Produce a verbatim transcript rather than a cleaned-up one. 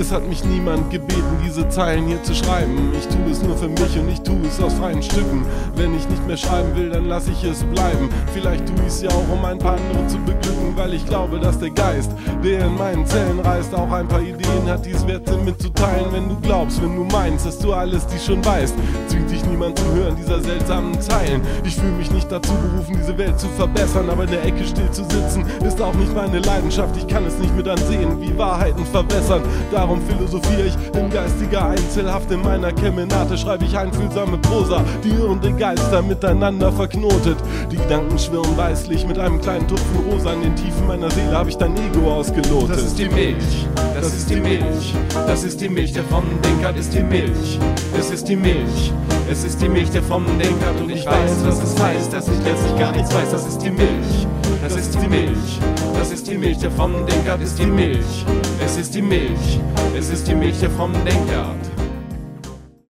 Es hat mich niemand gebeten, diese Zeilen hier zu schreiben. Ich tue es nur für mich und ich tue es aus freien Stücken. Wenn ich nicht mehr schreiben will, dann lass ich es bleiben. Vielleicht tue ich es ja auch, um ein paar andere zu beglücken, weil ich glaube, dass der Geist, der in meinen Zellen reist, auch ein paar Ideen hat, die es wert sind mitzuteilen. Wenn du glaubst, wenn du meinst, dass du alles dies schon weißt, zwingt dich niemand zum Hören dieser seltsamen Zeilen. Ich fühle mich nicht dazu berufen, diese Welt zu verbessern, aber in der Ecke still zu sitzen, ist auch nicht meine Leidenschaft. Ich kann es nicht mit ansehen, wie Wahrheiten verwässern. Darum philosophiere ich in geistiger Einzelhaft. In meiner Kemenate schreibe ich einfühlsame Prosa, die irrende Geister miteinander verknotet. Die Gedanken schwirren weißlich mit einem kleinen Tupfen Rosa. In den Tiefen meiner Seele habe ich dein Ego ausgelotet. Das ist die Milch, das ist die Milch, das ist die Milch, der frommen Denkert ist die Milch. Es ist die Milch, es ist die Milch, der frommen Denkert. Und ich weiß, was es heißt, dass ich letztlich gar nichts weiß. Das ist die Milch, das ist die Milch, das ist die Milch, der frommen Denkert ist die Milch. Es ist die Milch, es ist die Milch, der frommen Denkert.